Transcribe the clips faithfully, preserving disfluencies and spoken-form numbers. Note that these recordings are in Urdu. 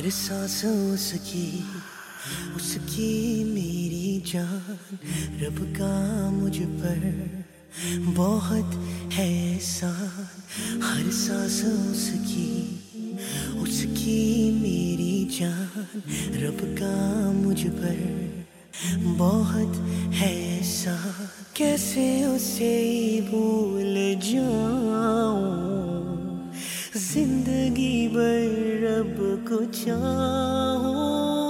ہر سانس اس کی اس کی میری جان، رب کا مجھ پر بہت ہے احسان، ہر سانس اس کی اس کی میری جان، رب کا مجھ پر بہت ہے احسان، کیسے اسے بھول جاؤں، زندگی بھر رب کو چاہوں،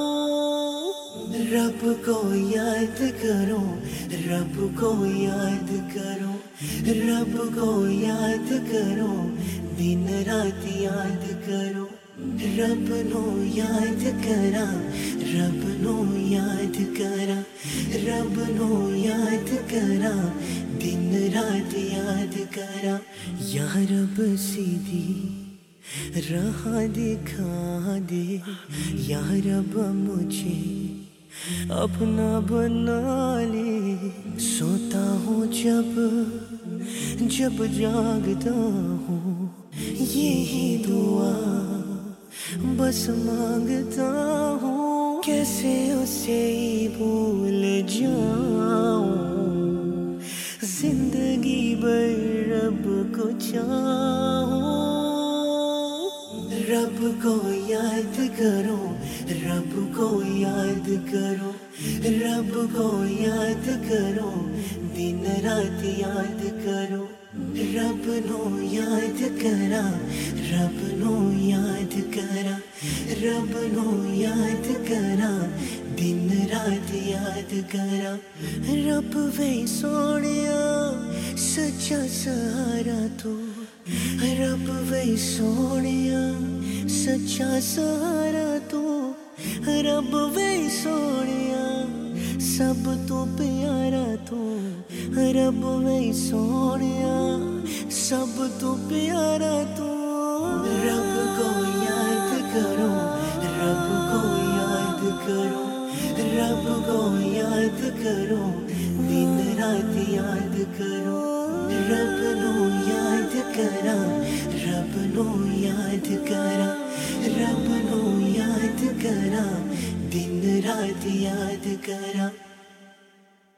رب کو یاد کرو، رب کو یاد کرو، رب کو یاد کرو، دن رات یاد کرو، رب نو یاد کرا، رب نو یاد کرا، رب نو یاد کرا، دن رات یاد کرا، یا رب سیدھی راہ دکھا دے، یا رب مجھے اپنا بنا لے، سوتا ہوں جب جب جاگتا ہوں، یہی دعا بس مانگتا ہوں، کیسے اسے بھول جاؤں، زندگی بھر رب کو چاہوں، رب کو یاد کرو، رب کو یاد کرو، رب کو یاد کرو، دن رات یاد کرو، رب نو یاد کرا، رب نو یاد کرا، رب نو یاد کرا، دن رات یاد کرا، رب وے سونیا سچا سہارا تو، رب وے سونیا سچا سہارا تو، رب وے سونیا سب تو پیارا تو، رب وے سونیا سب تو پیارا تو، رب کو یاد کرو، رب کو یاد کرو، رب کو یاد کرو، دن رات یاد کرو، رب نو یاد کرا، رب نو یاد کرا، رب نو یاد کرا، دن رات یاد کرا۔